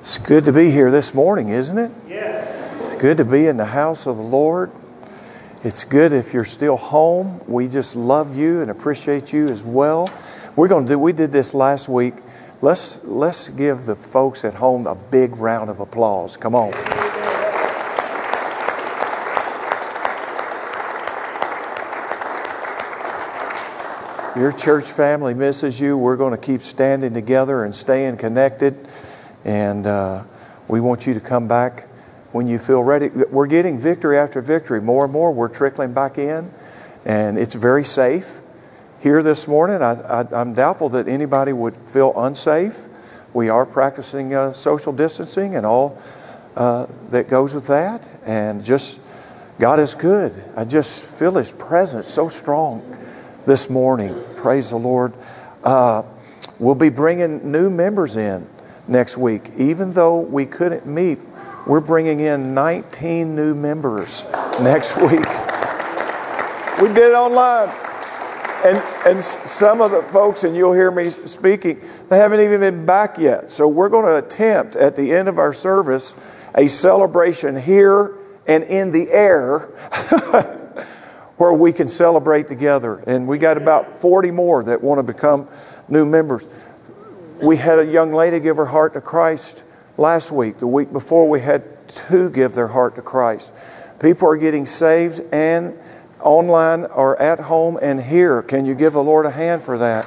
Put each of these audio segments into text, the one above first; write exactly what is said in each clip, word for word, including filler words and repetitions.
It's good to be here this morning, isn't it? Yeah. It's good to be in the house of the Lord. It's good if you're still home. We just love you and appreciate you as well. We're going to do. We did this last week. Let's let's give the folks at home a big round of applause. Come on. Your church family misses you. We're going to keep standing together and staying connected. And uh, we want you to come back when you feel ready. We're getting victory after victory. More and more we're trickling back in. And it's very safe. Here this morning, I, I, I'm doubtful that anybody would feel unsafe. We are practicing uh, social distancing and all uh, that goes with that. And just, God is good. I just feel His presence so strong this morning. Praise the Lord. Uh, we'll be bringing new members in next week. Even though we couldn't meet, we're bringing in nineteen new members next week. We did it online. And and some of the folks, and you'll hear me speaking, they haven't even been back yet. So we're going to attempt at the end of our service a celebration here and in the air where we can celebrate together. And we got about forty more that want to become new members. We had a young lady give her heart to Christ last week. The week before, we had two give their heart to Christ. People are getting saved and online or at home and here. Can you give the Lord a hand for that?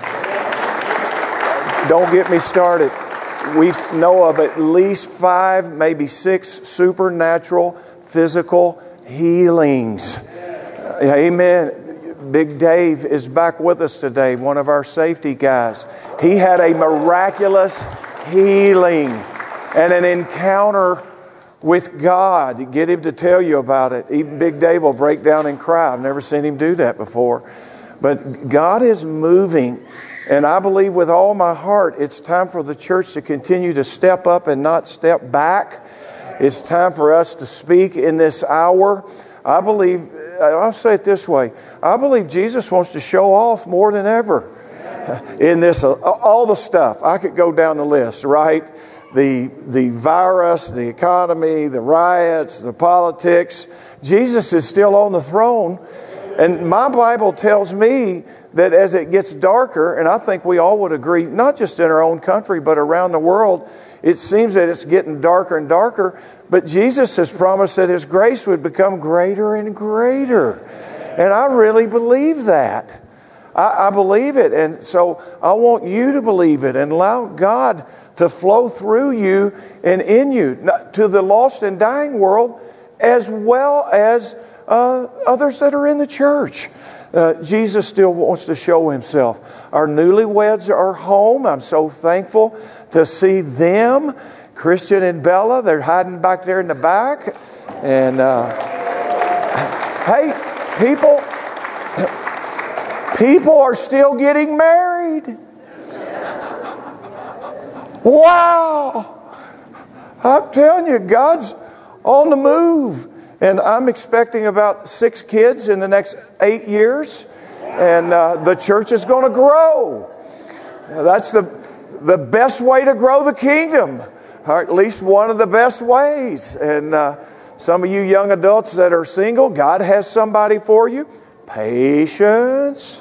Don't get me started. We know of at least five, maybe six supernatural physical healings. Amen. Big Dave is back with us today, one of our safety guys. He had a miraculous healing and an encounter with God. Get him to tell you about it. Even Big Dave will break down and cry. I've never seen him do that before. But God is moving, and I believe with all my heart it's time for the church to continue to step up and not step back. It's time for us to speak in this hour. I believe, I'll say it this way, I believe Jesus wants to show off more than ever in this, all the stuff. I could go down the list, right? The, the virus, the economy, the riots, the politics. Jesus is still on the throne. And my Bible tells me that as it gets darker, and I think we all would agree, not just in our own country, but around the world, it seems that it's getting darker and darker. But Jesus has promised that His grace would become greater and greater. And I really believe that. I, I believe it. And so I want you to believe it and allow God to flow through you and in you to the lost and dying world, as well as uh, others that are in the church. Uh, Jesus still wants to show Himself. Our newlyweds are home. I'm so thankful to see them. Christian and Bella, they're hiding back there in the back. And uh, hey, people, people are still getting married. Wow! I'm telling you, God's on the move. And I'm expecting about six kids in the next eight years. And uh, the church is going to grow. That's the, the best way to grow the kingdom. Or at least one of the best ways. And uh, some of you young adults that are single, God has somebody for you. Patience.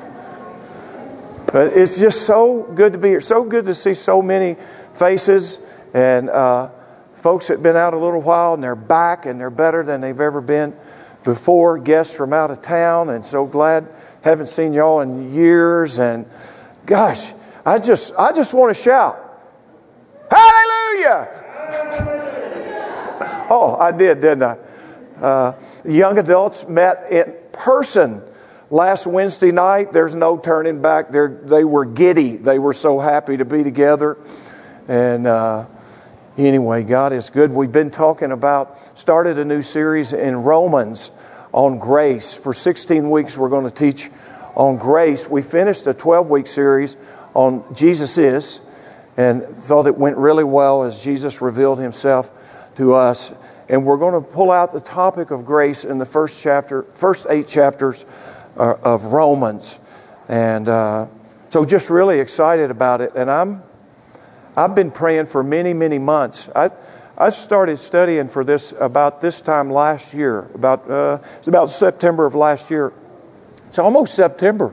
But it's just so good to be here. So good to see so many faces. And uh, folks that have been out a little while and they're back and they're better than they've ever been before. Guests from out of town. And so glad. Haven't seen y'all in years. And gosh, I just, I just want to shout. Hallelujah! Oh, I did, didn't I? Uh, young adults met in person last Wednesday night. There's no turning back. They're, they were giddy. They were so happy to be together. And uh, anyway, God is good. We've been talking about, started a new series in Romans on grace. For sixteen weeks, we're going to teach on grace. We finished a twelve-week series on Jesus is, and thought it went really well as Jesus revealed Himself to us. And we're going to pull out the topic of grace in the first chapter, first eight chapters uh, of Romans. And uh, so just really excited about it. And I'm I've been praying for many, many months. I I started studying for this about this time last year. About uh, it's about September of last year. It's almost September.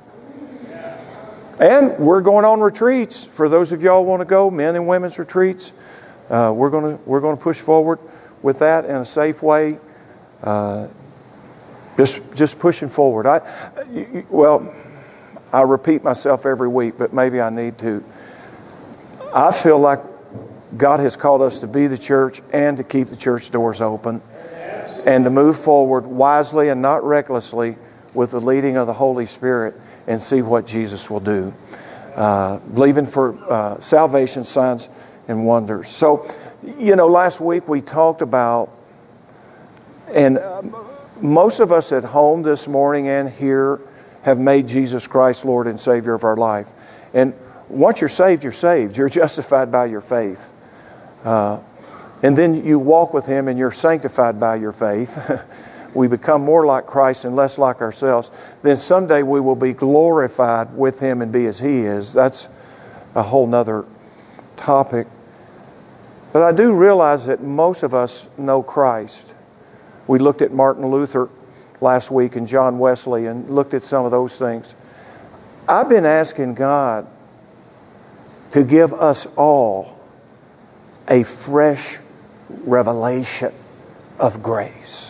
And we're going on retreats. For those of y'all who want to go, men and women's retreats, uh, we're going to we're going to push forward with that in a safe way. Uh, just just pushing forward. I well, I repeat myself every week, but maybe I need to. I feel like God has called us to be the church and to keep the church doors open, and to move forward wisely and not recklessly with the leading of the Holy Spirit, and see what Jesus will do. Uh, believing for uh, salvation, signs, and wonders. So, you know, last week we talked about, and most of us at home this morning and here have made Jesus Christ Lord and Savior of our life. And once you're saved, you're saved. You're justified by your faith. Uh, and then you walk with Him and you're sanctified by your faith. We become more like Christ and less like ourselves. Then someday we will be glorified with Him and be as He is. That's a whole nother topic. But I do realize that most of us know Christ. We looked at Martin Luther last week and John Wesley and looked at some of those things. I've been asking God to give us all a fresh revelation of grace.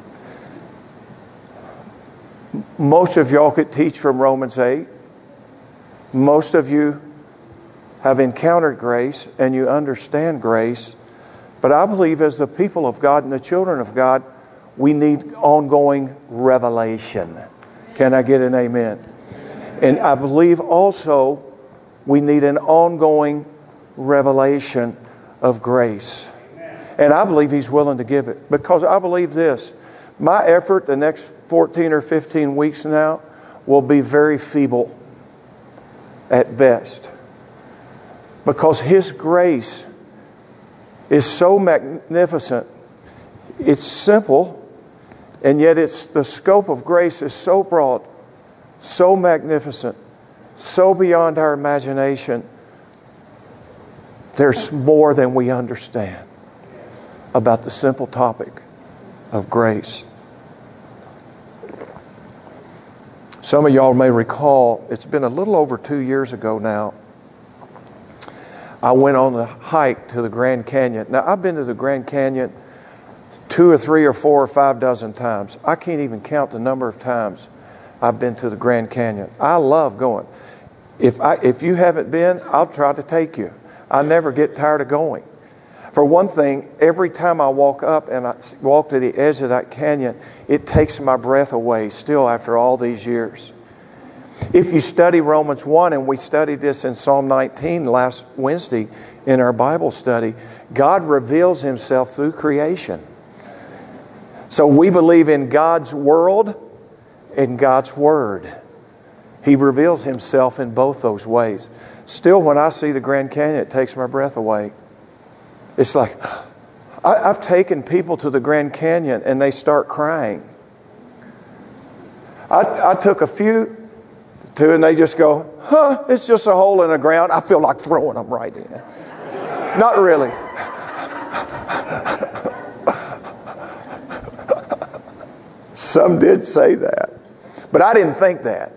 Most of y'all could teach from Romans eight. Most of you have encountered grace and you understand grace. But I believe as the people of God and the children of God, we need ongoing revelation. Can I get an amen? And I believe also we need an ongoing revelation of grace. And I believe He's willing to give it. Because I believe this. My effort the next fourteen or fifteen weeks now will be very feeble at best. Because His grace is so magnificent. It's simple, and yet it's the scope of grace is so broad, so magnificent, so beyond our imagination. There's more than we understand about the simple topic of grace. Some of y'all may recall, it's been a little over two years ago now, I went on the hike to the Grand Canyon. Now, I've been to the Grand Canyon two or three or four or five dozen times. I can't even count the number of times I've been to the Grand Canyon. I love going. If I, if you haven't been, I'll try to take you. I never get tired of going. For one thing, every time I walk up and I walk to the edge of that canyon, it takes my breath away still after all these years. If you study Romans one, and we studied this in Psalm nineteen last Wednesday in our Bible study, God reveals Himself through creation. So we believe in God's world and God's Word. He reveals Himself in both those ways. Still, when I see the Grand Canyon, it takes my breath away. It's like, I, I've taken people to the Grand Canyon and they start crying. I, I took a few to and they just go, huh, it's just a hole in the ground. I feel like throwing them right in. Not really. Some did say that. But I didn't think that.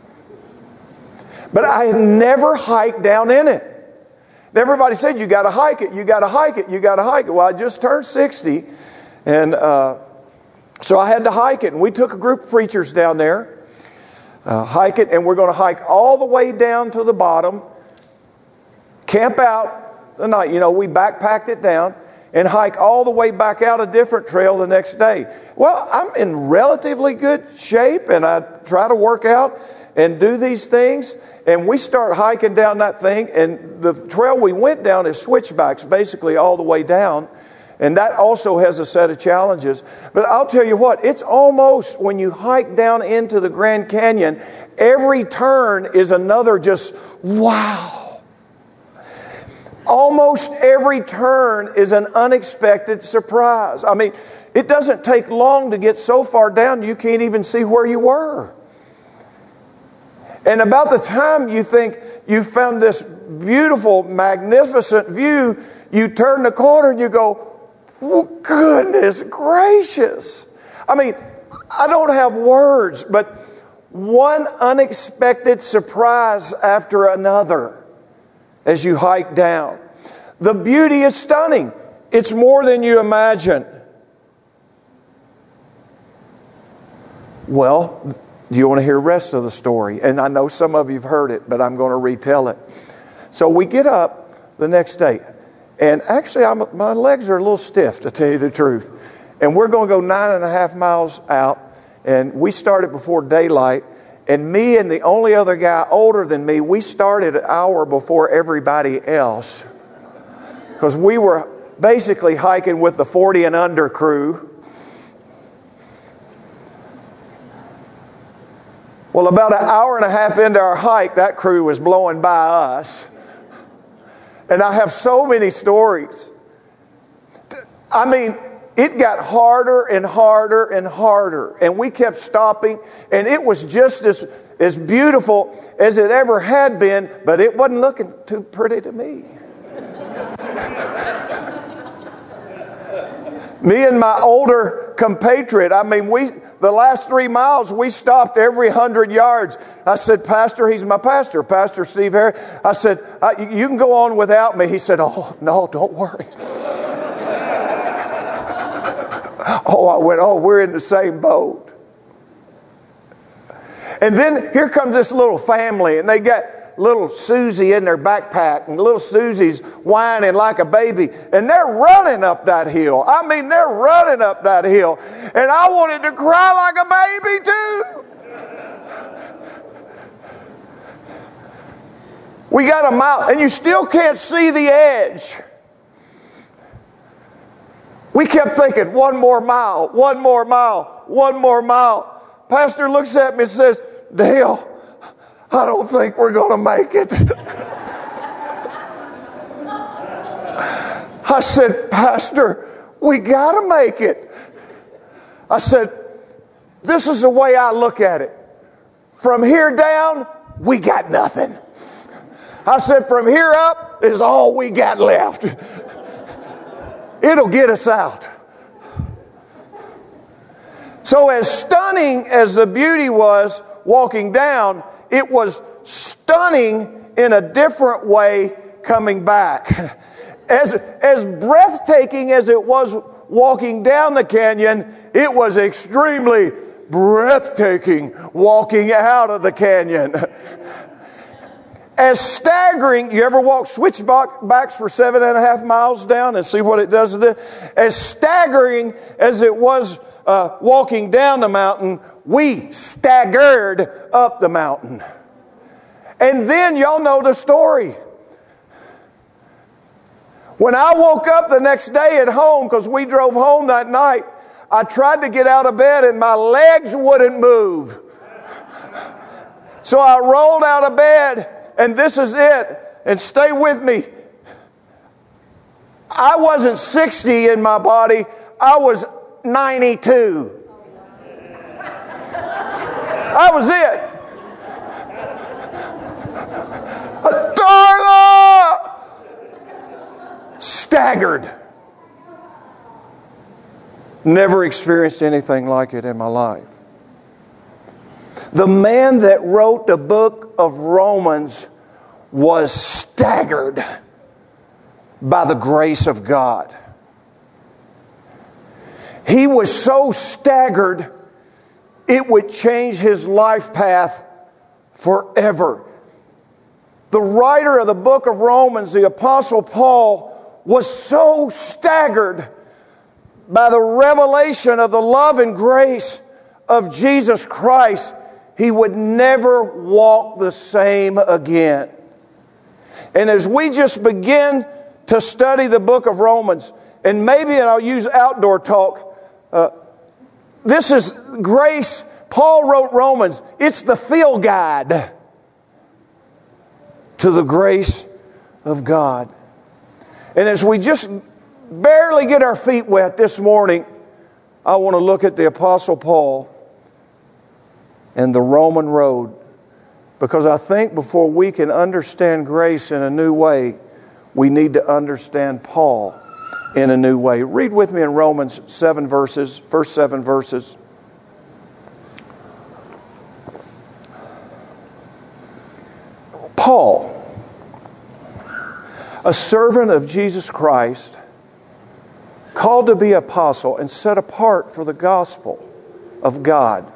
But I had never hiked down in it. Everybody said, you got to hike it, you got to hike it, you got to hike it. Well, I just turned sixty, and uh, so I had to hike it. And we took a group of preachers down there, uh, hike it, and we're going to hike all the way down to the bottom, camp out the night. You know, we backpacked it down, and hike all the way back out a different trail the next day. Well, I'm in relatively good shape, and I try to work out and do these things. And we start hiking down that thing, and the trail we went down is switchbacks basically all the way down. And that also has a set of challenges. But I'll tell you what, it's almost, when you hike down into the Grand Canyon, every turn is another just wow. Almost every turn is an unexpected surprise. I mean, it doesn't take long to get so far down you can't even see where you were. And about the time you think you found this beautiful, magnificent view, you turn the corner and you go, oh, goodness gracious. I mean, I don't have words, but one unexpected surprise after another as you hike down. The beauty is stunning. It's more than you imagine. Well, do you want to hear the rest of the story? And I know some of you have heard it, but I'm going to retell it. So we get up the next day. And actually, I'm, my legs are a little stiff, to tell you the truth. And we're going to go nine and a half miles out. And we started before daylight. And me and the only other guy older than me, we started an hour before everybody else. Because we were basically hiking with the forty and under crew. Well, about an hour and a half into our hike, that crew was blowing by us. And I have so many stories. I mean, it got harder and harder and harder. And we kept stopping. And it was just as, as beautiful as it ever had been. But it wasn't looking too pretty to me. Me and my older compatriot, I mean, we the last three miles, we stopped every hundred yards. I said, Pastor, he's my pastor, Pastor Steve Harris. I said, you can go on without me. He said, oh, no, don't worry. Oh, I went, oh, we're in the same boat. And then here comes this little family, and they got little Susie in their backpack, and little Susie's whining like a baby, and they're running up that hill. I mean, they're running up that hill, and I wanted to cry like a baby too. We got a mile, and you still can't see the edge. We kept thinking, one more mile, one more mile, one more mile. Pastor looks at me and says, Dale, I don't think we're going to make it. I said, Pastor, we got to make it. I said, this is the way I look at it. From here down, we got nothing. I said, from here up is all we got left. It'll get us out. So as stunning as the beauty was walking down, it was stunning in a different way coming back. As, as breathtaking as it was walking down the canyon, it was extremely breathtaking walking out of the canyon. As staggering, you ever walk switchbacks for seven and a half miles down and see what it does to this? As staggering as it was uh, walking down the mountain, we staggered up the mountain. And then y'all know the story. When I woke up the next day at home, because we drove home that night, I tried to get out of bed and my legs wouldn't move. So I rolled out of bed, and this is it. And stay with me. I wasn't sixty in my body. I was ninety-two. That was it. Darla! Staggered. Never experienced anything like it in my life. The man that wrote the book of Romans was staggered by the grace of God. He was so staggered, it would change his life path forever. The writer of the book of Romans, the Apostle Paul, was so staggered by the revelation of the love and grace of Jesus Christ, he would never walk the same again. And as we just begin to study the book of Romans, and maybe, and I'll use outdoor talk, uh, this is grace. Paul wrote Romans. It's the field guide to the grace of God. And as we just barely get our feet wet this morning, I want to look at the Apostle Paul and the Roman road Because I think before we can understand grace in a new way, we need to understand Paul in a new way. Read with me in Romans seven verses, first seven verses. Paul, a servant of Jesus Christ, called to be apostle and set apart for the gospel of God.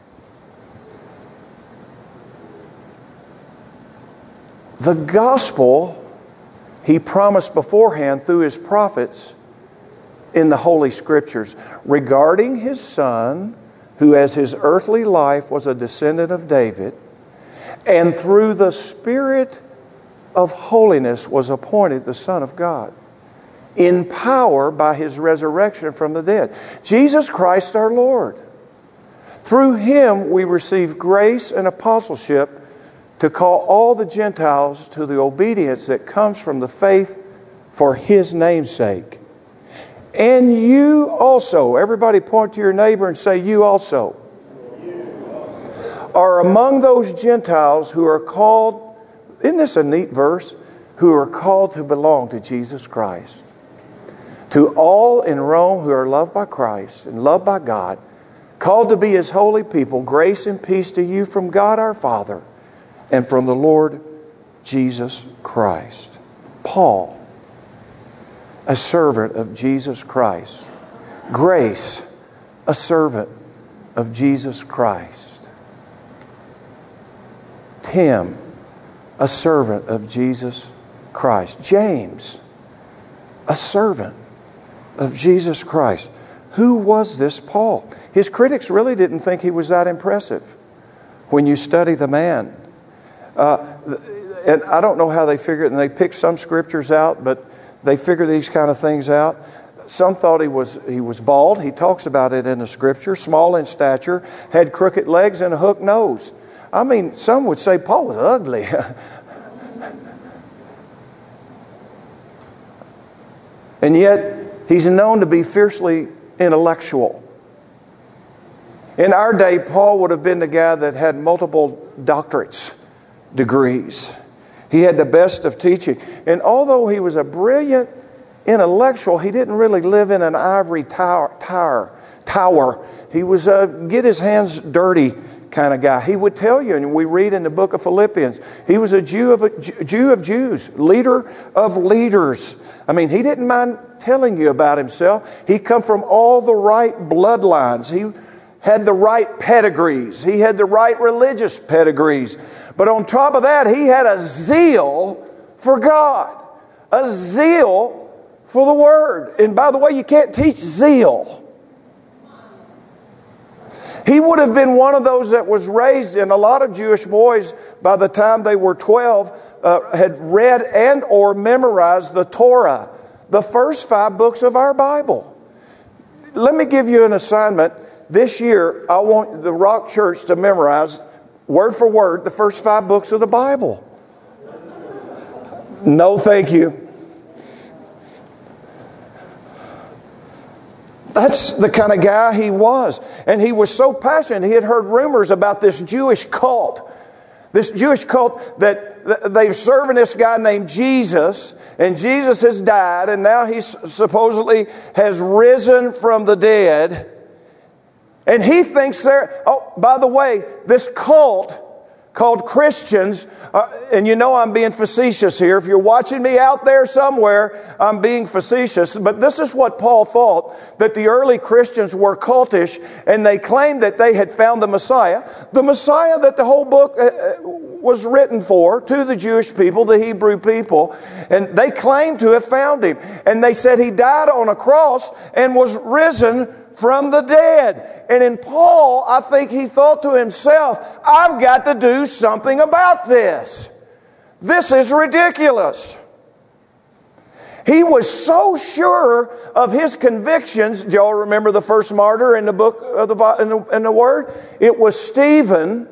The gospel he promised beforehand through his prophets in the Holy Scriptures regarding his Son, who as his earthly life was a descendant of David, and through the Spirit of holiness was appointed the Son of God, in power by his resurrection from the dead. Jesus Christ our Lord. Through him we receive grace and apostleship to call all the Gentiles to the obedience that comes from the faith for his name's sake. And you also, everybody point to your neighbor and say, you also, are among those Gentiles who are called, isn't this a neat verse? Who are called to belong to Jesus Christ. To all in Rome who are loved by Christ and loved by God, called to be his holy people, grace and peace to you from God our Father and from the Lord Jesus Christ. Paul, a servant of Jesus Christ. Grace, a servant of Jesus Christ. Tim, a servant of Jesus Christ. James, a servant of Jesus Christ. Who was this Paul? His critics really didn't think he was that impressive when you study the man. Uh, and I don't know how they figured it, and they picked some scriptures out, but they figure these kind of things out. Some thought he was he was bald. He talks about it in the scripture. Small in stature, had crooked legs and a hooked nose. I mean, some would say Paul was ugly. And yet, he's known to be fiercely intellectual. In our day, Paul would have been the guy that had multiple doctorates, degrees. He had the best of teaching. And although he was a brilliant intellectual, he didn't really live in an ivory tower. tower, tower. He was a get his hands dirty kind of guy. He would tell you, and we read in the book of Philippians, he was a Jew of a Jew of Jews, leader of leaders. I mean, he didn't mind telling you about himself. He come from all the right bloodlines. He had the right pedigrees. He had the right religious pedigrees. But on top of that, he had a zeal for God. A zeal for the Word. And by the way, you can't teach zeal. He would have been one of those that was raised, and a lot of Jewish boys, by the time they were twelve, uh, had read and or memorized the Torah, the first five books of our Bible. Let me give you an assignment. This year, I want the Rock Church to memorize, word for word, the first five books of the Bible. No, thank you. That's the kind of guy he was. And he was so passionate. He had heard rumors about this Jewish cult. This Jewish cult that they're serving this guy named Jesus. And Jesus has died. And now he supposedly has risen from the dead. And he thinks there... Oh, by the way, this cult called Christians, uh, and you know I'm being facetious here. If you're watching me out there somewhere, I'm being facetious. But this is what Paul thought, that the early Christians were cultish, and they claimed that they had found the Messiah. The Messiah that the whole book uh, was written for, to the Jewish people, the Hebrew people. And they claimed to have found him. And they said he died on a cross and was risen from the dead. And in Paul, I think he thought to himself, I've got to do something about this. This is ridiculous. He was so sure of his convictions. Do y'all remember the first martyr in the book of the in the, in the Word? It was Stephen.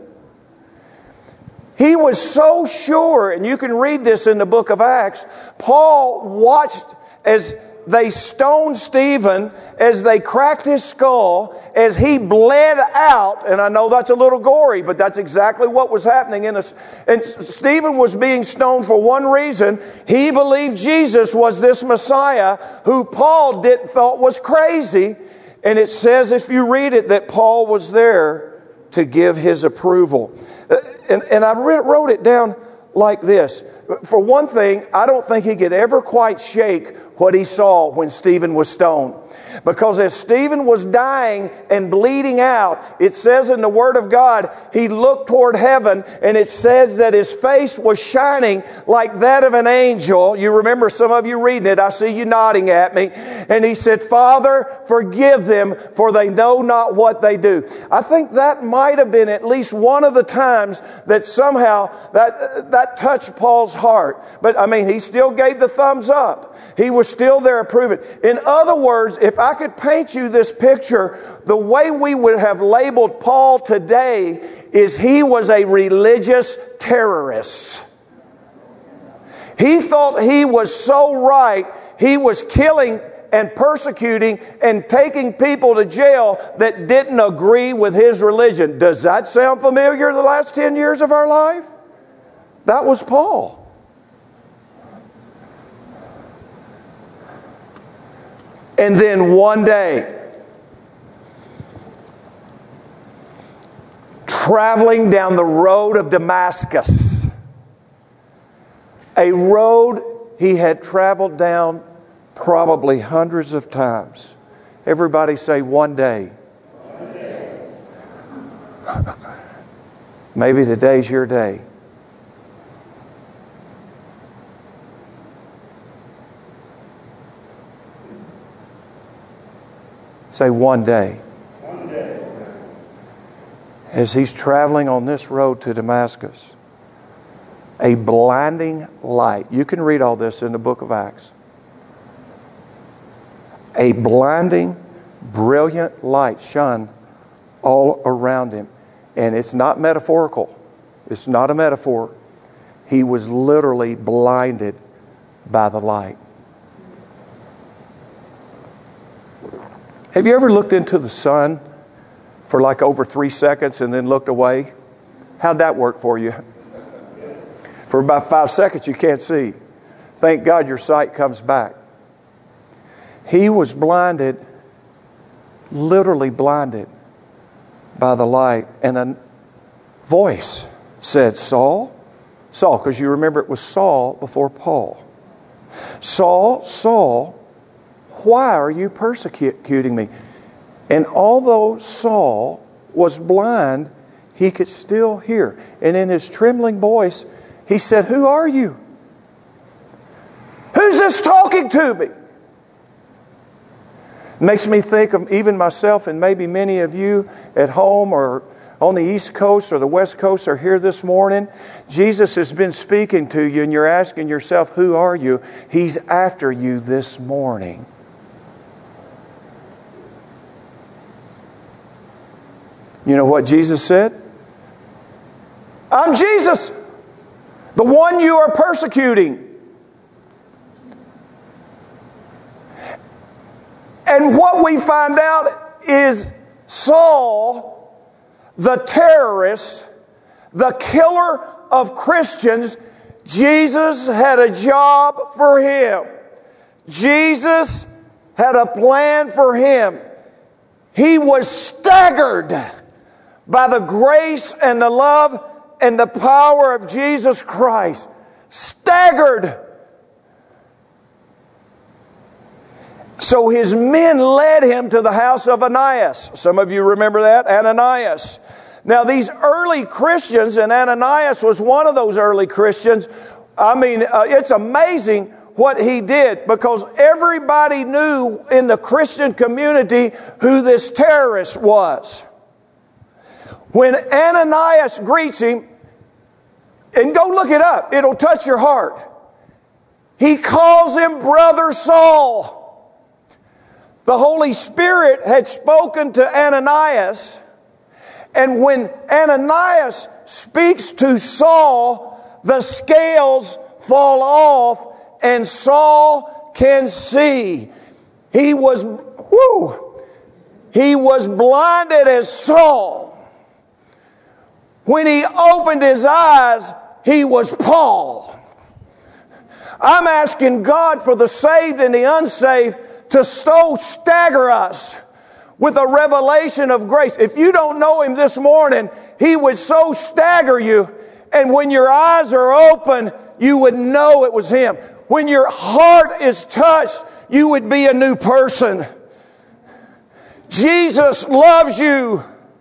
He was so sure, and you can read this in the book of Acts. Paul watched as they stoned Stephen, as they cracked his skull, as he bled out, and I know that's a little gory, but that's exactly what was happening. In a, and Stephen was being stoned for one reason. He believed Jesus was this Messiah who Paul did, thought was crazy. And it says, if you read it, that Paul was there to give his approval. And, and I wrote it down like this. For one thing, I don't think he could ever quite shake what he saw when Stephen was stoned. Because as Stephen was dying and bleeding out, it says in the Word of God, he looked toward heaven, and it says that his face was shining like that of an angel. You remember some of you reading it. I see you nodding at me. And he said, Father, forgive them, for they know not what they do. I think that might have been at least one of the times that somehow that, that touched Paul's heart. But I mean, he still gave the thumbs up. He was still there approving. In other words, if I could paint you this picture, the way we would have labeled Paul today is he was a religious terrorist. He thought he was so right, he was killing and persecuting and taking people to jail that didn't agree with his religion. Does that sound familiar the last ten years of our life? That was Paul. And then one day, traveling down the road of Damascus, a road he had traveled down probably hundreds of times. Everybody say, one day. One day. Maybe today's your day. Say, one day. One day. As he's traveling on this road to Damascus, a blinding light. You can read all this in the book of Acts. A blinding, brilliant light shone all around him. And it's not metaphorical. It's not a metaphor. He was literally blinded by the light. Have you ever looked into the sun for like over three seconds and then looked away? How'd that work for you? For about five seconds you can't see. Thank God your sight comes back. He was blinded, literally blinded by the light. And a voice said, Saul, Saul, because you remember it was Saul before Paul. Saul, Saul, why are you persecuting me? And although Saul was blind, he could still hear. And in his trembling voice, he said, who are you? Who's this talking to me? Makes me think of even myself, and maybe many of you at home or on the East Coast or the West Coast are here this morning. Jesus has been speaking to you and you're asking yourself, who are you? He's after you this morning. You know what Jesus said? I'm Jesus, the one you are persecuting. And what we find out is Saul, the terrorist, the killer of Christians, Jesus had a job for him. Jesus had a plan for him. He was staggered by the grace and the love and the power of Jesus Christ. Staggered. So his men led him to the house of Ananias. Some of you remember that, Ananias. Now these early Christians, and Ananias was one of those early Christians. I mean, uh, it's amazing what he did, because everybody knew in the Christian community who this terrorist was. When Ananias greets him, and go look it up, it'll touch your heart. He calls him Brother Saul. The Holy Spirit had spoken to Ananias, and when Ananias speaks to Saul, the scales fall off, and Saul can see. He was, whoo, he was blinded as Saul. When he opened his eyes, he was Paul. I'm asking God for the saved and the unsaved to so stagger us with a revelation of grace. If you don't know Him this morning, He would so stagger you, and when your eyes are open, you would know it was Him. When your heart is touched, you would be a new person. Jesus loves you.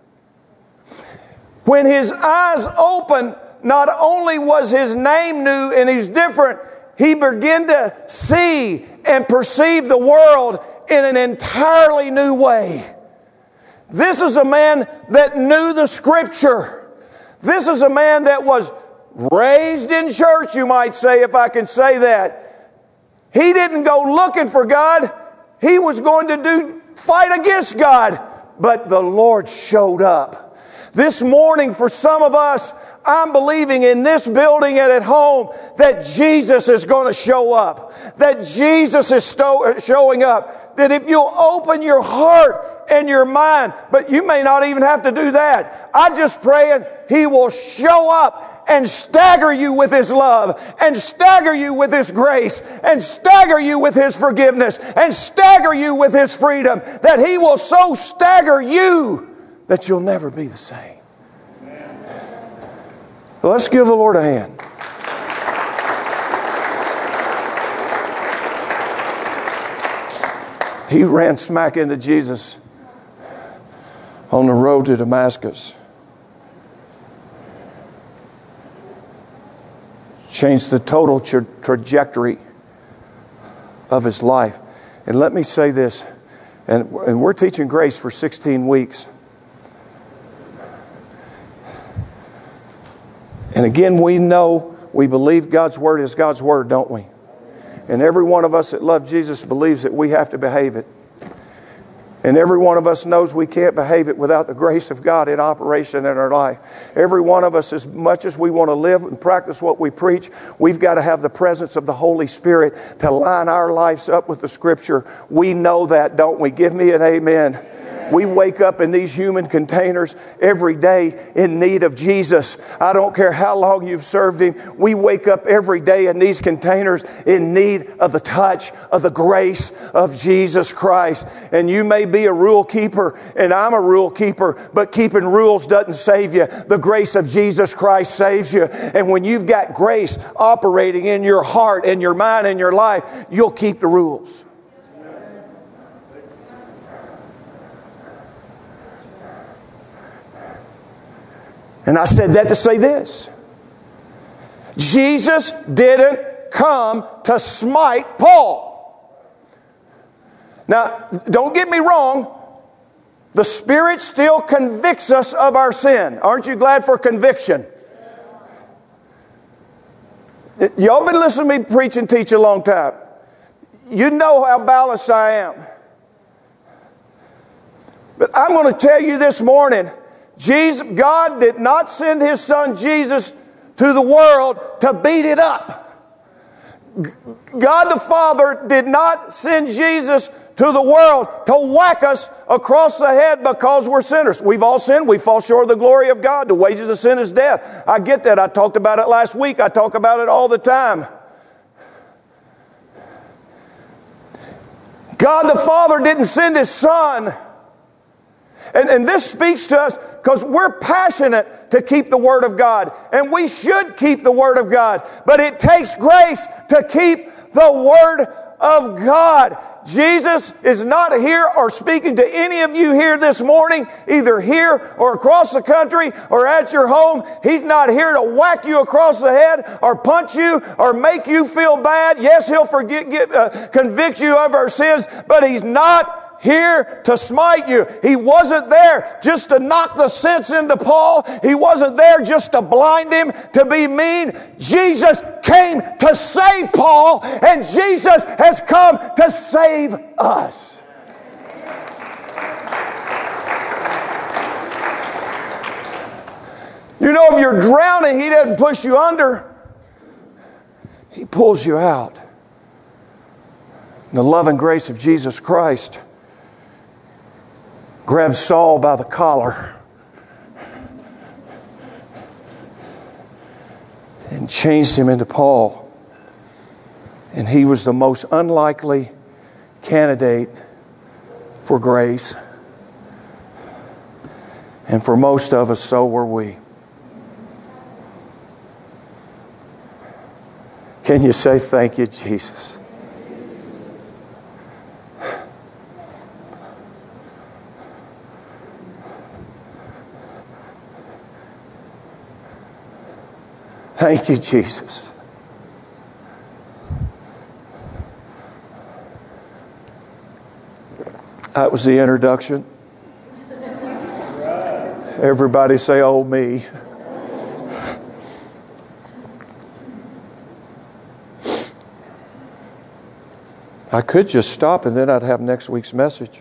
When His eyes opened, not only was His name new and He's different, He began to see and perceive the world in an entirely new way. This is a man that knew the Scripture. This is a man that was raised in church, you might say, if I can say that. He didn't go looking for God. He was going to do fight against God. But the Lord showed up. This morning, for some of us, I'm believing in this building and at home that Jesus is going to show up. That Jesus is sto- showing up. That if you'll open your heart and your mind, but you may not even have to do that. I'm just praying He will show up and stagger you with His love, and stagger you with His grace, and stagger you with His forgiveness, and stagger you with His freedom. That He will so stagger you that you'll never be the same. Let's give the Lord a hand. He ran smack into Jesus on the road to Damascus. Changed the total tra- trajectory of his life. And let me say this, and, and we're teaching grace for sixteen weeks. And again, we know, we believe God's Word is God's Word, don't we? And every one of us that love Jesus believes that we have to behave it. And every one of us knows we can't behave it without the grace of God in operation in our life. Every one of us, as much as we want to live and practice what we preach, we've got to have the presence of the Holy Spirit to line our lives up with the Scripture. We know that, don't we? Give me an amen. We wake up in these human containers every day in need of Jesus. I don't care how long you've served Him. We wake up every day in these containers in need of the touch of the grace of Jesus Christ. And you may be a rule keeper, and I'm a rule keeper, but keeping rules doesn't save you. The grace of Jesus Christ saves you. And when you've got grace operating in your heart and your mind and your life, you'll keep the rules. And I said that to say this. Jesus didn't come to smite Paul. Now, don't get me wrong. The Spirit still convicts us of our sin. Aren't you glad for conviction? Y'all been listening to me preach and teach a long time. You know how balanced I am. But I'm going to tell you this morning, Jesus, God did not send His Son Jesus to the world to beat it up. God the Father did not send Jesus to the world to whack us across the head because we're sinners. We've all sinned. We fall short of the glory of God. The wages of sin is death. I get that. I talked about it last week. I talk about it all the time. God the Father didn't send His Son. And, and this speaks to us because we're passionate to keep the Word of God. And we should keep the Word of God. But it takes grace to keep the Word of God. Jesus is not here or speaking to any of you here this morning, either here or across the country or at your home. He's not here to whack you across the head or punch you or make you feel bad. Yes, He'll forget, get, uh, convict you of our sins, but He's not here to smite you. He wasn't there just to knock the sense into Paul. He wasn't there just to blind him, to be mean. Jesus came to save Paul, and Jesus has come to save us. You know, if you're drowning, He doesn't push you under. He pulls you out. The love and grace of Jesus Christ grabbed Saul by the collar and changed him into Paul. And he was the most unlikely candidate for grace. And for most of us, so were we. Can you say thank you, Jesus? Thank you, Jesus. That was the introduction. Everybody say, oh, me. I could just stop and then I'd have next week's message.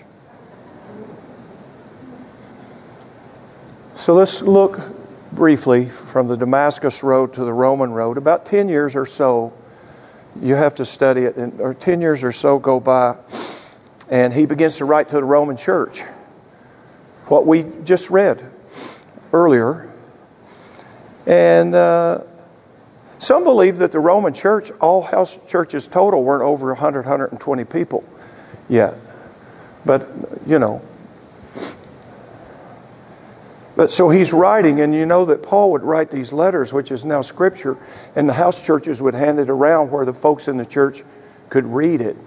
So let's look briefly from the Damascus Road to the Roman Road. About ten years or so, you have to study it, and, or ten years or so go by, and he begins to write to the Roman church what we just read earlier. And uh, some believe that the Roman church, all house churches total, weren't over one hundred, one hundred twenty people yet. But, you know. But so he's writing, and you know that Paul would write these letters, which is now Scripture, and the house churches would hand it around where the folks in the church could read it.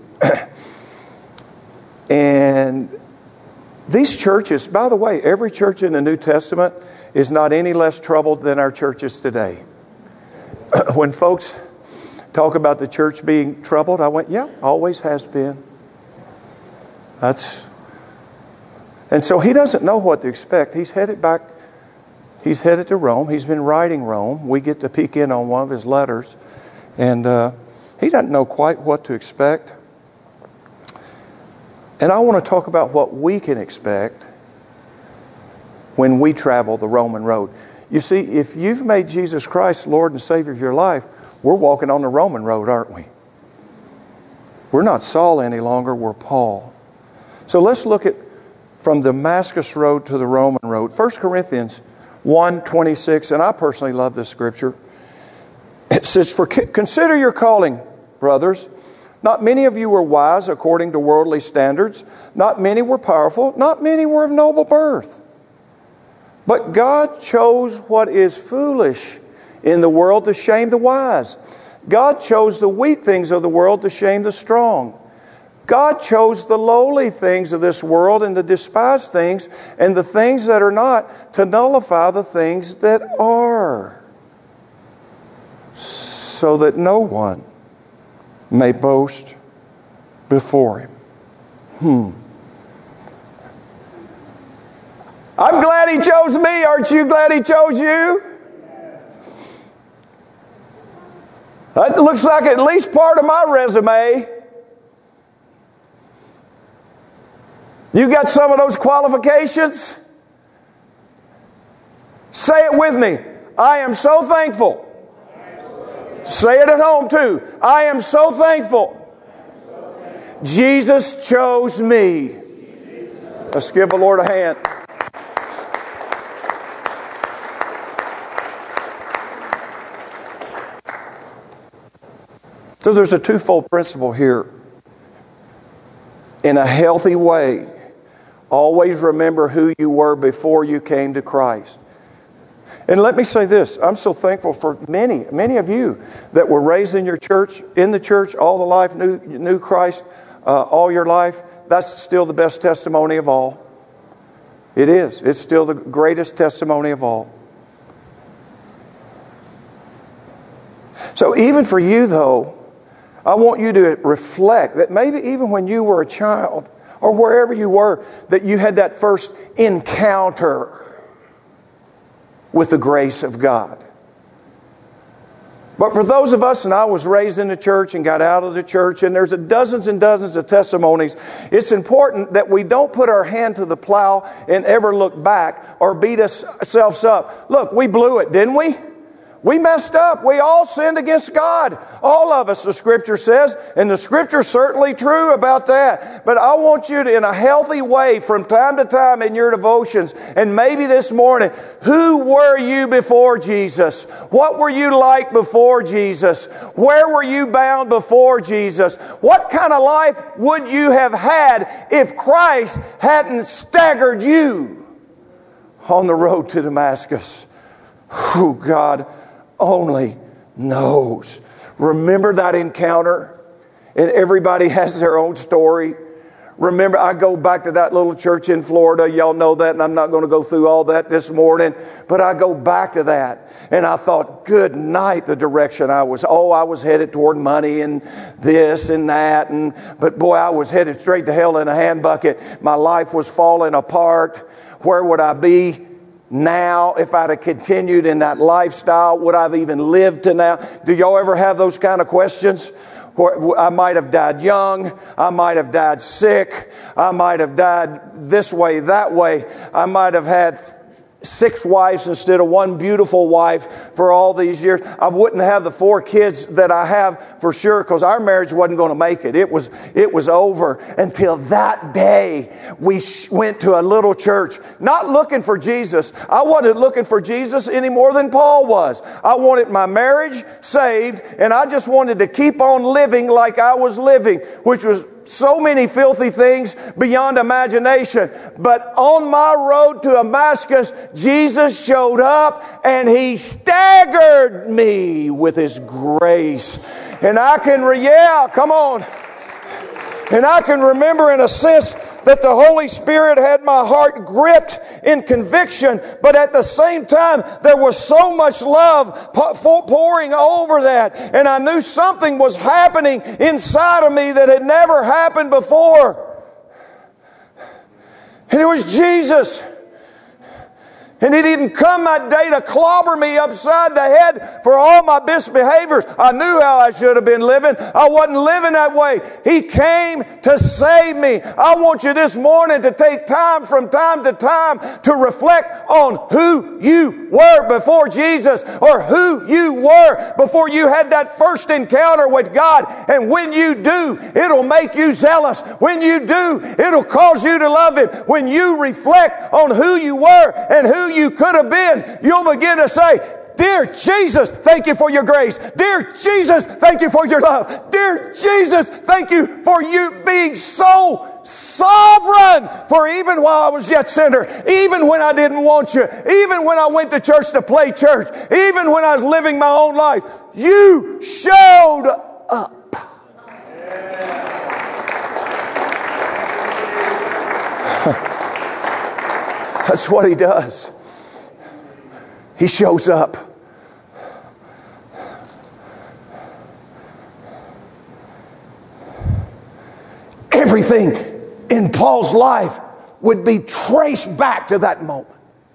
And these churches, by the way, every church in the New Testament is not any less troubled than our churches today. When folks talk about the church being troubled, I went, yeah, always has been. That's... And so he doesn't know what to expect. He's headed back, he's headed to Rome. He's been writing Rome. We get to peek in on one of his letters. And uh, he doesn't know quite what to expect. And I want to talk about what we can expect when we travel the Roman road. You see, if you've made Jesus Christ Lord and Savior of your life, we're walking on the Roman road, aren't we? We're not Saul any longer, we're Paul. So let's look at from Damascus Road to the Roman road. First Corinthians one twenty-six, and I personally love this scripture. It says, "For consider your calling, brothers. Not many of you were wise according to worldly standards. Not many were powerful. Not many were of noble birth. But God chose what is foolish in the world to shame the wise. God chose the weak things of the world to shame the strong. God chose the lowly things of this world and the despised things and the things that are not to nullify the things that are, so that no one may boast before Him." Hmm. I'm glad He chose me. Aren't you glad He chose you? That looks like at least part of my resume. You got some of those qualifications? Say it with me. I am so thankful. Say it at home too. I am so thankful. Jesus chose me. Let's give the Lord a hand. So there's a twofold principle here. In a healthy way, always remember who you were before you came to Christ. And let me say this, I'm so thankful for many, many of you that were raised in your church, in the church all the life, knew, knew Christ uh, all your life. That's still the best testimony of all. It is. It's still the greatest testimony of all. So even for you though, I want you to reflect that maybe even when you were a child or wherever you were, that you had that first encounter with the grace of God. But for those of us, and I was raised in the church and got out of the church, and there's dozens and dozens of testimonies, it's important that we don't put our hand to the plow and ever look back or beat ourselves up. Look, we blew it, didn't we? We messed up. We all sinned against God. All of us, the Scripture says. And the Scripture's certainly true about that. But I want you to, in a healthy way, from time to time in your devotions, and maybe this morning, who were you before Jesus? What were you like before Jesus? Where were you bound before Jesus? What kind of life would you have had if Christ hadn't staggered you on the road to Damascus? Who God only knows. Remember that encounter? And everybody has their own story. Remember, I go back to that little church in Florida. Y'all know that, and I'm not going to go through all that this morning. But I go back to that. And I thought, good night, the direction I was. Oh, I was headed toward money and this and that. And But boy, I was headed straight to hell in a handbucket. My life was falling apart. Where would I be now if I'd have continued in that lifestyle? Would I have even lived to now? Do y'all ever have those kind of questions? I might have died young. I might have died sick. I might have died this way, that way. I might have had six wives instead of one beautiful wife for all these years. I wouldn't have the four kids that I have for sure, because our marriage wasn't going to make it. It was, it was over until that day we sh- went to a little church, not looking for Jesus. I wasn't looking for Jesus any more than Paul was. I wanted my marriage saved, and I just wanted to keep on living like I was living, which was so many filthy things beyond imagination. But on my road to Damascus, Jesus showed up and He staggered me with His grace. And I can, re- yeah, come on. And I can remember in a sense that the Holy Spirit had my heart gripped in conviction, but at the same time, there was so much love pouring over that. And I knew something was happening inside of me that had never happened before. And it was Jesus. And He didn't come that day to clobber me upside the head for all my misbehaviors. I knew how I should have been living. I wasn't living that way. He came to save me. I want you this morning to take time from time to time to reflect on who you were before Jesus, or who you were before you had that first encounter with God. And when you do, it'll make you zealous. When you do, it'll cause you to love Him. When you reflect on who you were and who you could have been, you'll begin to say, dear Jesus, thank you for your grace. Dear Jesus, thank you for your love. Dear Jesus, thank you for you being so sovereign. For even while I was yet sinner, even when I didn't want you, even when I went to church to play church, even when I was living my own life, you showed up. That's what He does. He shows up. Everything in Paul's life would be traced back to that moment.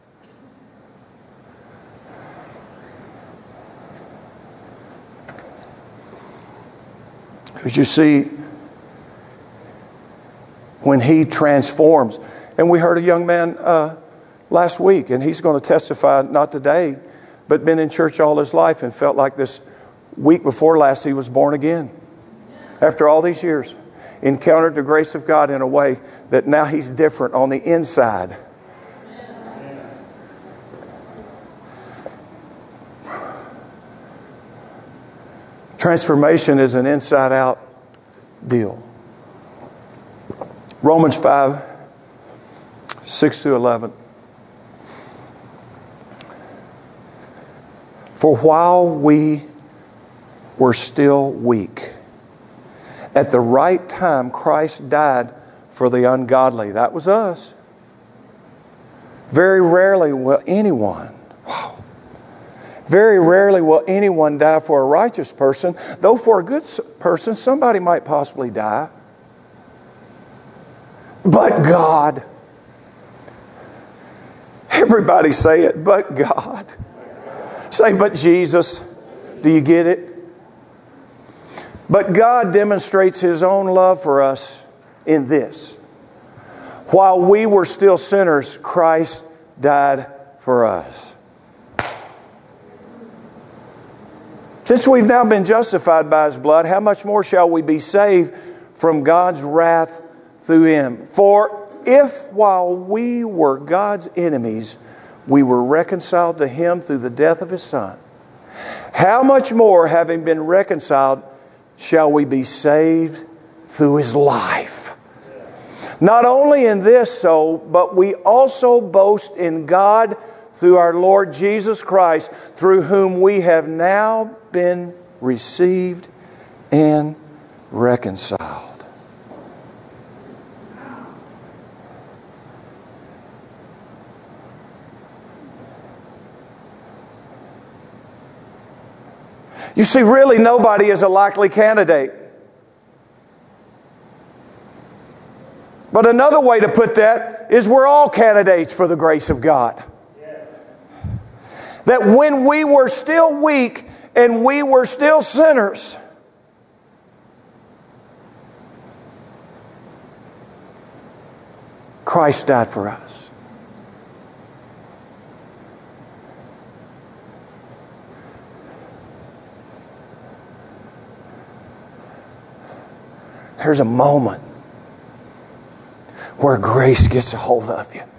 Because you see, when He transforms, and we heard a young man uh, last week, and he's going to testify, not today, but been in church all his life and felt like this week before last he was born again. After all these years, encountered the grace of God in a way that now he's different on the inside. Transformation is an inside-out deal. Romans five, six through eleven. For while we were still weak, at the right time Christ died for the ungodly. That was us. Very rarely will anyone, wow, very rarely will anyone die for a righteous person, though for a good person somebody might possibly die. But God. Everybody say it, but God. Say, but Jesus. Do you get it? But God demonstrates His own love for us in this. While we were still sinners, Christ died for us. Since we've now been justified by His blood, how much more shall we be saved from God's wrath through Him? For if while we were God's enemies, we were reconciled to Him through the death of His Son, how much more, having been reconciled, shall we be saved through His life? Not only in this so, but we also boast in God through our Lord Jesus Christ, through whom we have now been received and reconciled. You see, really nobody is a likely candidate. But another way to put that is we're all candidates for the grace of God. That when we were still weak and we were still sinners, Christ died for us. There's a moment where grace gets a hold of you.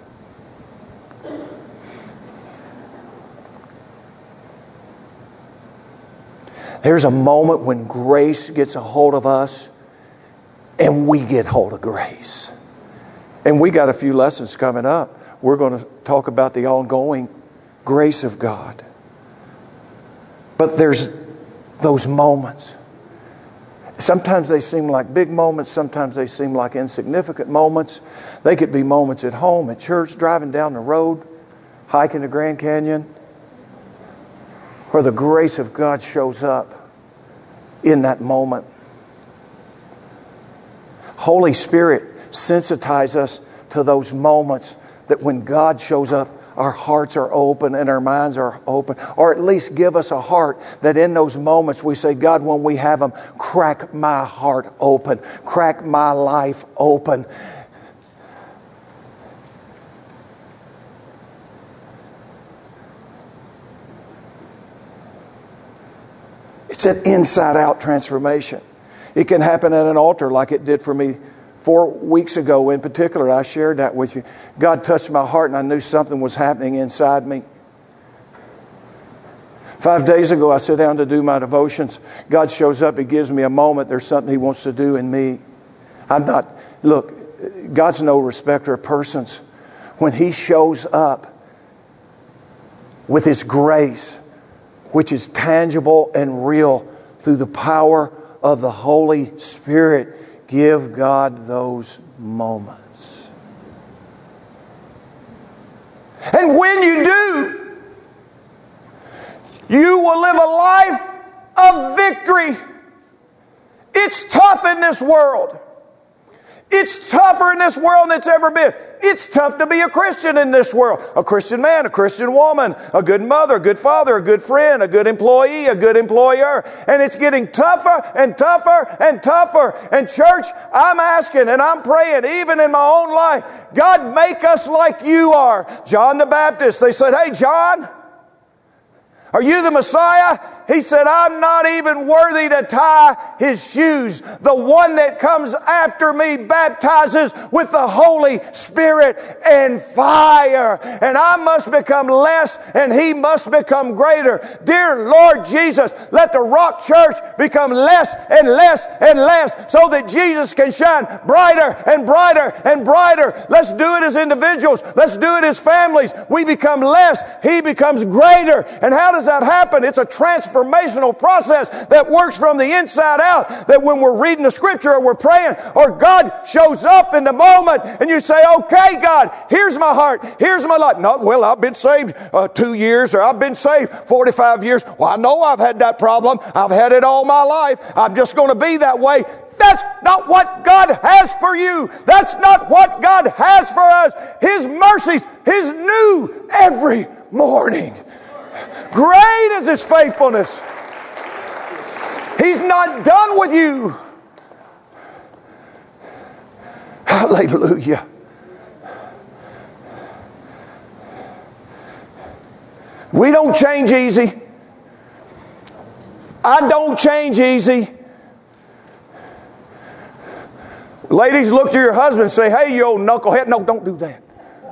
There's a moment when grace gets a hold of us and we get hold of grace. And we got a few lessons coming up. We're going to talk about the ongoing grace of God. But there's those moments. Sometimes they seem like big moments. Sometimes they seem like insignificant moments. They could be moments at home, at church, driving down the road, hiking the Grand Canyon, where the grace of God shows up in that moment. Holy Spirit, sensitize us to those moments that when God shows up, our hearts are open and our minds are open. Or at least give us a heart that in those moments we say, God, when we have them, crack my heart open. Crack my life open. It's an inside-out transformation. It can happen at an altar like it did for me four weeks ago in particular. I shared that with you. God touched my heart and I knew something was happening inside me. Five days ago I sat down to do my devotions. God shows up. He gives me a moment. There's something He wants to do in me. I'm not, look, God's no respecter of persons. When He shows up with His grace, which is tangible and real through the power of the Holy Spirit, give God those moments. And when you do, you will live a life of victory. It's tough in this world. It's tougher in this world than it's ever been. It's tough to be a Christian in this world. A Christian man, a Christian woman, a good mother, a good father, a good friend, a good employee, a good employer. And it's getting tougher and tougher and tougher. And church, I'm asking and I'm praying, even in my own life, God, make us like you are. John the Baptist, they said, hey, John, are you the Messiah? He said, I'm not even worthy to tie his shoes. The one that comes after me baptizes with the Holy Spirit and fire. And I must become less and he must become greater. Dear Lord Jesus, let the Rock Church become less and less and less so that Jesus can shine brighter and brighter and brighter. Let's do it as individuals. Let's do it as families. We become less. He becomes greater. And how does that happen? It's a transformation. Transformational process that works from the inside out, that when we're reading the scripture or we're praying or God shows up in the moment and you say, okay, God, here's my heart, here's my life. No, well, I've been saved uh, two years or I've been saved forty-five years. Well, I know I've had that problem. I've had it all my life. I'm just going to be that way. That's not what God has for you. That's not what God has for us. His mercies, His new every morning. Great is His faithfulness. He's not done with you. Hallelujah. We don't change easy. I don't change easy. Ladies, look to your husband and say, hey, you old knucklehead. No, don't do that.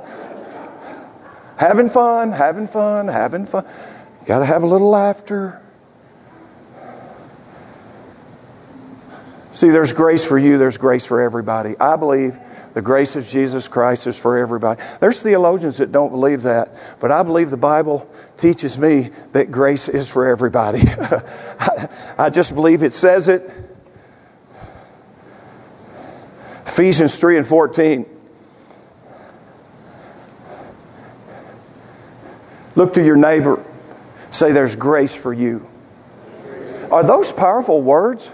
Having fun, having fun, having fun. You got to have a little laughter. See, there's grace for you. There's grace for everybody. I believe the grace of Jesus Christ is for everybody. There's theologians that don't believe that. But I believe the Bible teaches me that grace is for everybody. I, I just believe it says it. Ephesians three and fourteen. Look to your neighbor. Say, there's grace for you. Are those powerful words?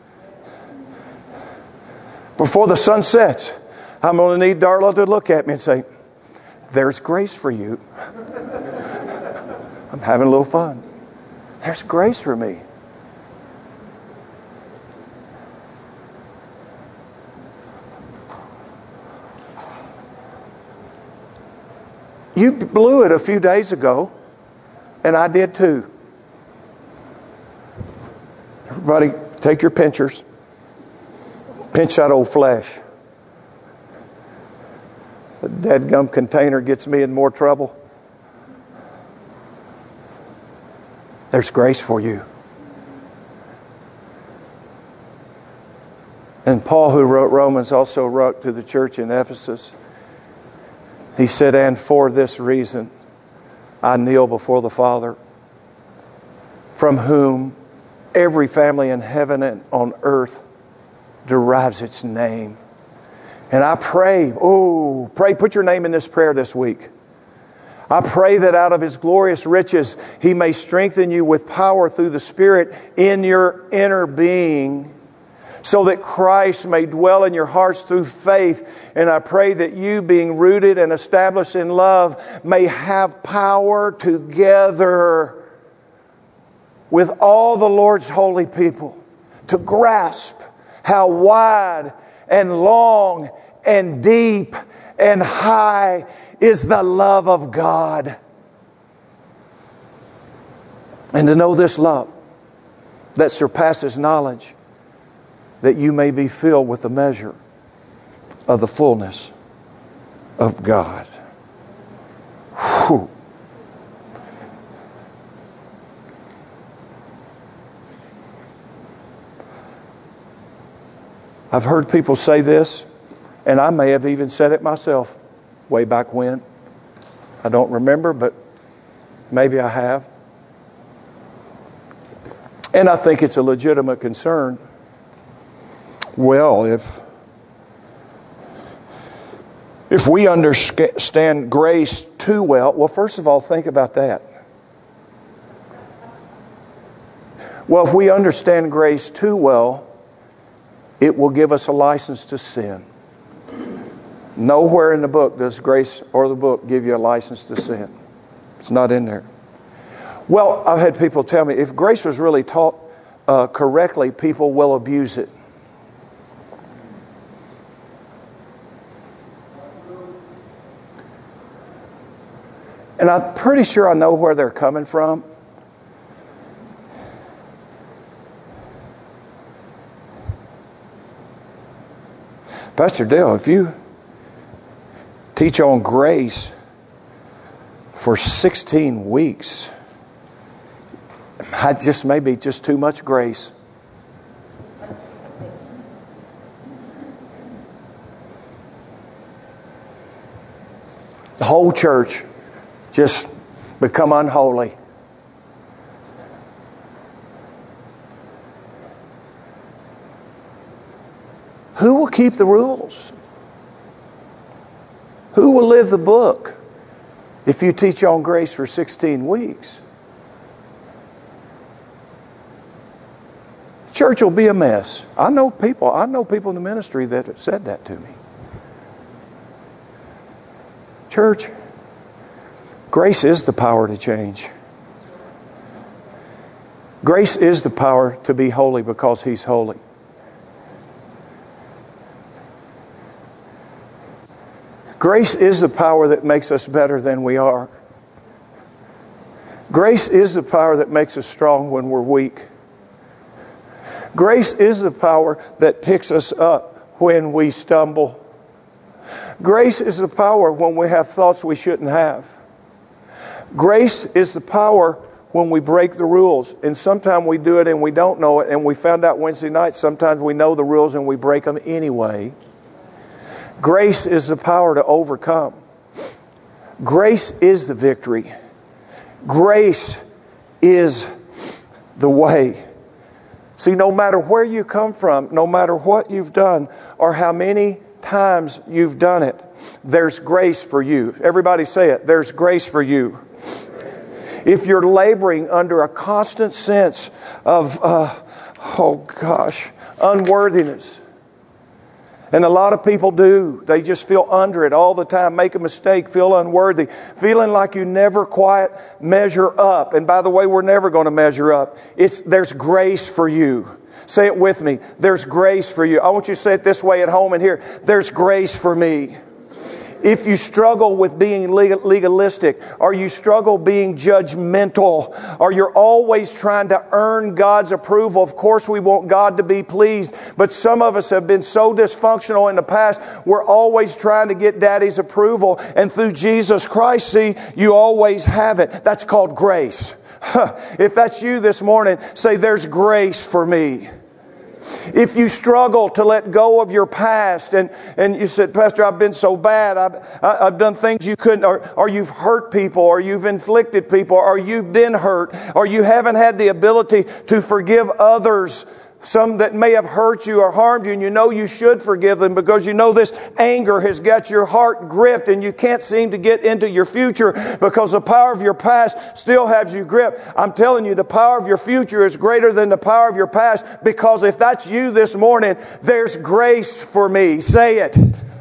Before the sun sets, I'm going to need Darla to look at me and say, there's grace for you. I'm having a little fun. There's grace for me. You blew it a few days ago, and I did too. Everybody, take your pinchers. Pinch that old flesh. The dadgum container gets me in more trouble. There's grace for you. And Paul, who wrote Romans, also wrote to the church in Ephesus. He said, and for this reason, I kneel before the Father, from whom every family in heaven and on earth derives its name. And I pray, oh, pray, put your name in this prayer this week. I pray that out of His glorious riches, He may strengthen you with power through the Spirit in your inner being, so that Christ may dwell in your hearts through faith. And I pray that you, being rooted and established in love, may have power together with all the Lord's holy people to grasp how wide and long and deep and high is the love of God. And to know this love that surpasses knowledge, that you may be filled with the measure of the fullness of God. Whew. I've heard people say this, and I may have even said it myself way back when. I don't remember, but maybe I have. And I think it's a legitimate concern. Well, if if we understand grace too well, well, first of all, think about that. Well, if we understand grace too well, it will give us a license to sin. Nowhere in the book does grace or the book give you a license to sin. It's not in there. Well, I've had people tell me, if grace was really taught uh, correctly, people will abuse it. And I'm pretty sure I know where they're coming from. Pastor Dale, if you teach on grace for sixteen weeks, I just maybe just too much grace. The whole church just become unholy. Who will keep the rules? Who will live the book if you teach on grace for sixteen weeks? Church will be a mess. I know people, I know people in the ministry that have said that to me. Church, grace is the power to change. Grace is the power to be holy because He's holy. Grace is the power that makes us better than we are. Grace is the power that makes us strong when we're weak. Grace is the power that picks us up when we stumble. Grace is the power when we have thoughts we shouldn't have. Grace is the power when we break the rules. And sometimes we do it and we don't know it. And we found out Wednesday night, sometimes we know the rules and we break them anyway. Grace is the power to overcome. Grace is the victory. Grace is the way. See, no matter where you come from, no matter what you've done, or how many times you've done it, there's grace for you. Everybody say it. There's grace for you. If you're laboring under a constant sense of, uh, oh gosh, unworthiness, and a lot of people do. They just feel under it all the time, make a mistake, feel unworthy, feeling like you never quite measure up. And by the way, we're never going to measure up. It's there's grace for you. Say it with me. There's grace for you. I want you to say it this way at home and here. There's grace for me. If you struggle with being legalistic, or you struggle being judgmental, or you're always trying to earn God's approval, of course we want God to be pleased, but some of us have been so dysfunctional in the past, we're always trying to get Daddy's approval, and through Jesus Christ, see, you always have it. That's called grace. If that's you this morning, say, there's grace for me. If you struggle to let go of your past and, and you said, Pastor, I've been so bad. I've, I've done things you couldn't, or, or you've hurt people, or you've inflicted people, or you've been hurt, or you haven't had the ability to forgive others, some that may have hurt you or harmed you, and you know you should forgive them because you know this anger has got your heart gripped and you can't seem to get into your future because the power of your past still has you gripped. I'm telling you, the power of your future is greater than the power of your past, because if that's you this morning, there's grace for me. Say it.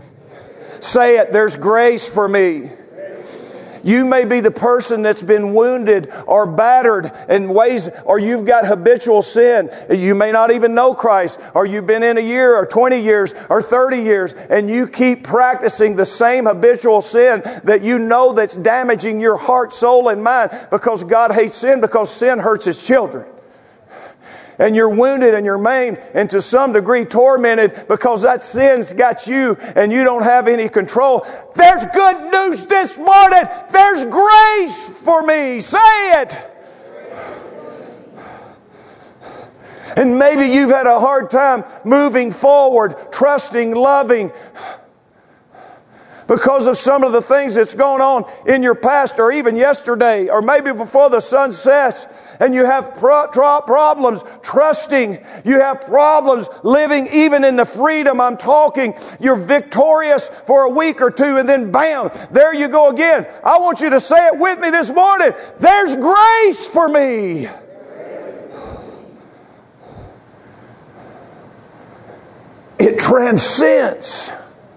Say it. There's grace for me. You may be the person that's been wounded or battered in ways, or you've got habitual sin. You may not even know Christ, or you've been in a year or twenty years or thirty years, and you keep practicing the same habitual sin that you know that's damaging your heart, soul, and mind, because God hates sin, because sin hurts His children. And you're wounded and you're maimed and to some degree tormented because that sin's got you and you don't have any control. There's good news this morning. There's grace for me. Say it. And maybe you've had a hard time moving forward, trusting, loving, because of some of the things that's going on in your past, or even yesterday, or maybe before the sun sets, and you have pro- pro- problems trusting. You have problems living even in the freedom I'm talking. You're victorious for a week or two, and then bam, there you go again. I want you to say it with me this morning. There's grace for me. It transcends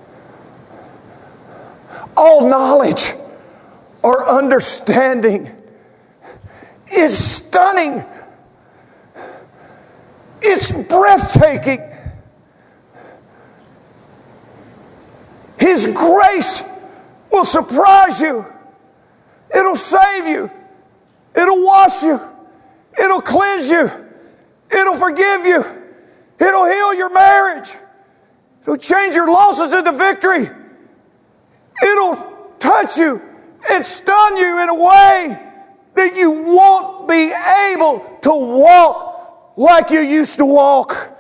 all knowledge or understanding. Is stunning. It's breathtaking. His grace will surprise you. It'll save you. It'll wash you. It'll cleanse you. It'll forgive you. It'll heal your marriage. It'll change your losses into victory. It'll touch you and stun you in a way that you won't be able to walk like you used to walk.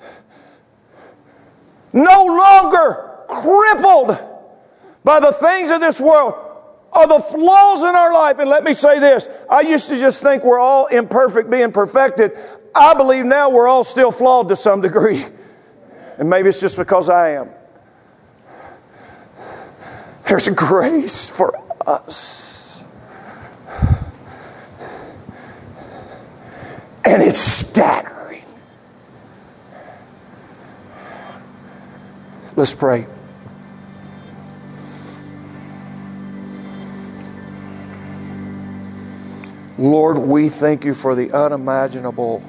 No longer crippled by the things of this world or the flaws in our life. And let me say this. I used to just think we're all imperfect being perfected. I believe now we're all still flawed to some degree. And maybe it's just because I am. There's grace for us. And it's staggering. Let's pray. Lord, we thank you for the unimaginable,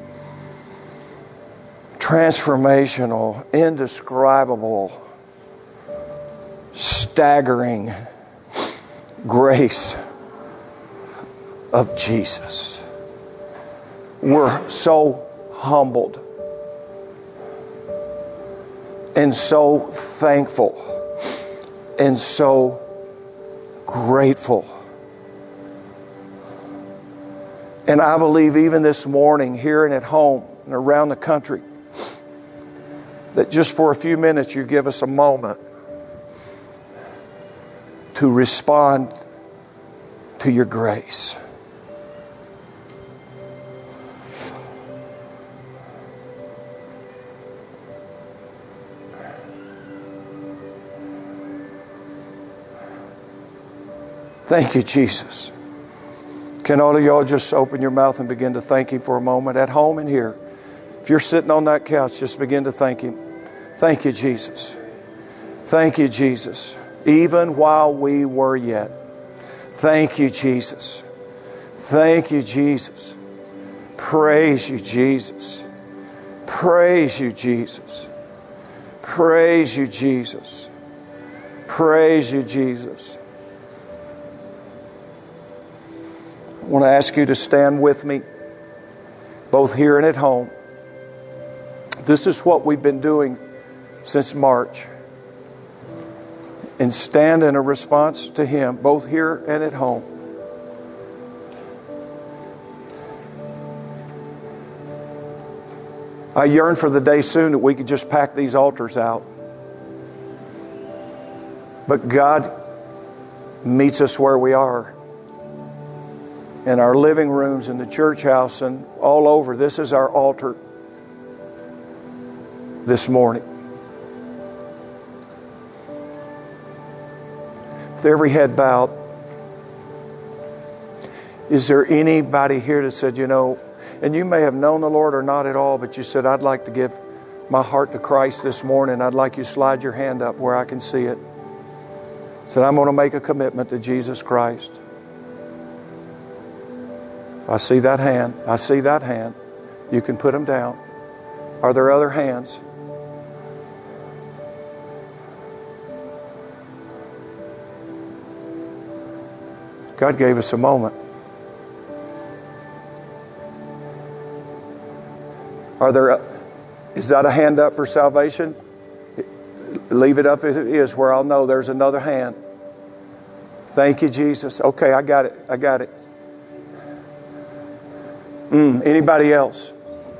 transformational, indescribable, staggering grace of Jesus. We're so humbled and so thankful and so grateful. And I believe even this morning, here and at home and around the country, that just for a few minutes you give us a moment to respond to your grace. Thank you, Jesus. Can all of y'all just open your mouth and begin to thank Him for a moment at home and here? If you're sitting on that couch, just begin to thank Him. Thank you, Jesus. Thank you, Jesus. Even while we were yet. Thank you, Jesus. Thank you, Jesus. Praise you, Jesus. Praise you, Jesus. Praise you, Jesus. Praise you, Jesus. I want to ask you to stand with me, both here and at home. This is what we've been doing since March. And stand in a response to Him, both here and at home. I yearn for the day soon that we could just pack these altars out. But God meets us where we are. In our living rooms, in the church house, and all over. This is our altar this morning. With every head bowed, is there anybody here that said, you know, and you may have known the Lord or not at all, but you said, I'd like to give my heart to Christ this morning. I'd like you to slide your hand up where I can see it. Said, I'm going to make a commitment to Jesus Christ. I see that hand. I see that hand. You can put them down. Are there other hands? God gave us a moment. Are there? Is that a hand up for salvation? Leave it up as it is, where I'll know there's another hand. Thank you, Jesus. Okay, I got it. I got it. Mm, anybody else?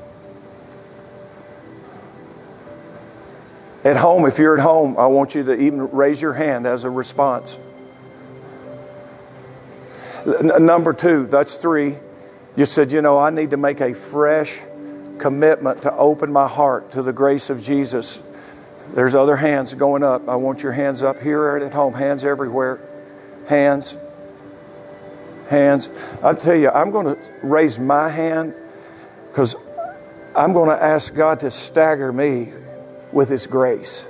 At home, if you're at home, I want you to even raise your hand as a response. N- number two, that's three. You said, you know, I need to make a fresh commitment to open my heart to the grace of Jesus. There's other hands going up. I want your hands up here and at home. Hands everywhere. Hands. Hands. I'll tell you, I'm going to raise my hand because I'm going to ask God to stagger me with His grace.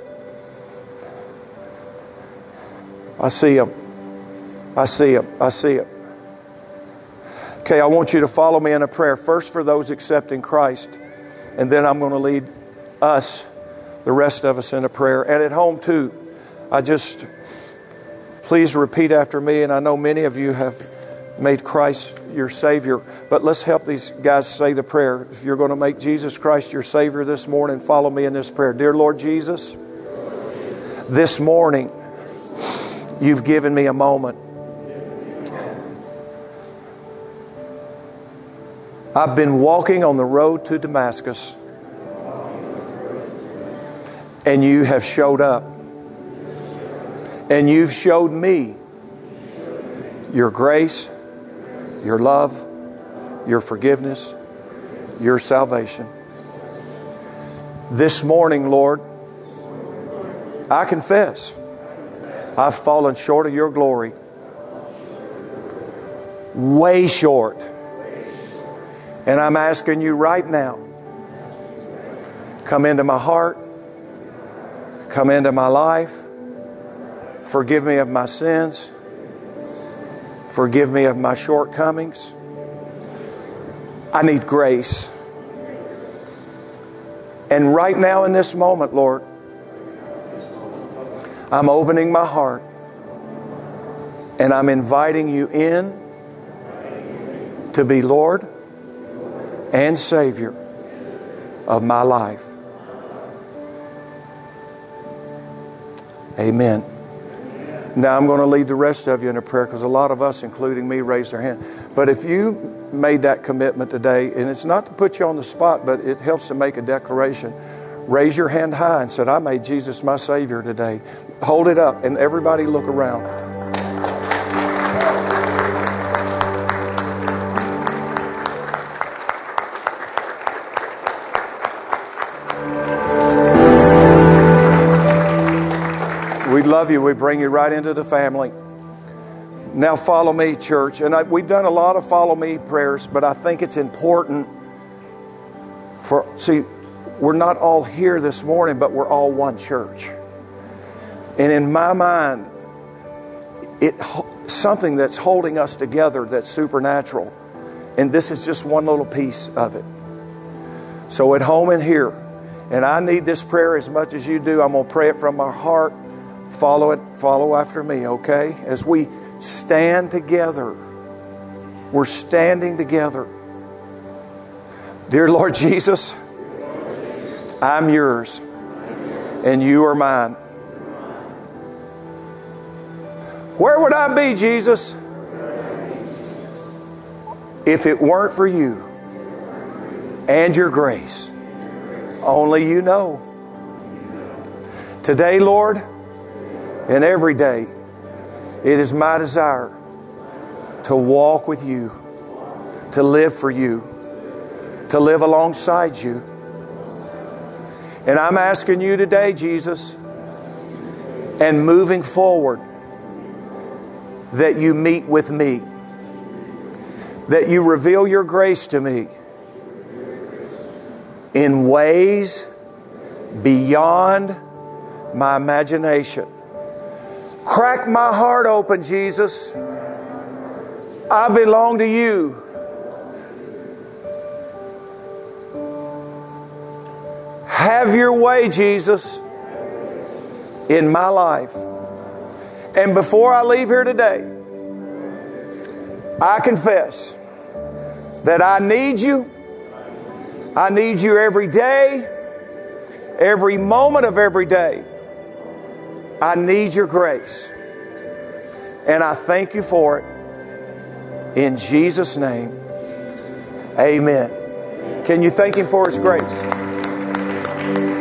I see Him. I see Him. I see Him. Okay, I want you to follow me in a prayer. First for those accepting Christ. And then I'm going to lead us, the rest of us, in a prayer. And at home too, I just, please repeat after me. And I know many of you have made Christ your Savior. But let's help these guys say the prayer. If you're going to make Jesus Christ your Savior this morning, follow me in this prayer. Dear Lord Jesus, this morning, you've given me a moment. I've been walking on the road to Damascus, and you have showed up, and you've showed me your grace, your love, your forgiveness, your salvation. This morning, Lord, I confess I've fallen short of your glory. Way short. And I'm asking you right now, come into my heart, come into my life, forgive me of my sins, forgive me of my shortcomings. I need grace. And right now in this moment, Lord, I'm opening my heart and I'm inviting you in to be Lord and Savior of my life. Amen. Now I'm going to lead the rest of you in a prayer because a lot of us, including me, raised our hand. But if you made that commitment today, and it's not to put you on the spot, but it helps to make a declaration, raise your hand high and said, I made Jesus my Savior today. Hold it up and everybody look around. We love you. We bring you right into the family. Now follow me, church. And I, we've done a lot of follow me prayers, but I think it's important for, see, we're not all here this morning, but we're all one church. And in my mind, it something that's holding us together that's supernatural. And this is just one little piece of it. So at home and here, and I need this prayer as much as you do. I'm going to pray it from my heart. Follow it, follow after me, okay? As we stand together, we're standing together. Dear Lord Jesus, I'm yours and you are mine. Where would I be, Jesus, if it weren't for you and your grace? Only you know. Today, Lord, and every day, it is my desire to walk with you, to live for you, to live alongside you. And I'm asking you today, Jesus, and moving forward, that you meet with me, that you reveal your grace to me in ways beyond my imagination. Crack my heart open, Jesus. I belong to you. Have your way, Jesus, in my life. And before I leave here today, I confess that I need you. I need you every day, every moment of every day. I need your grace. And I thank you for it. In Jesus' name, amen. Can you thank Him for His grace?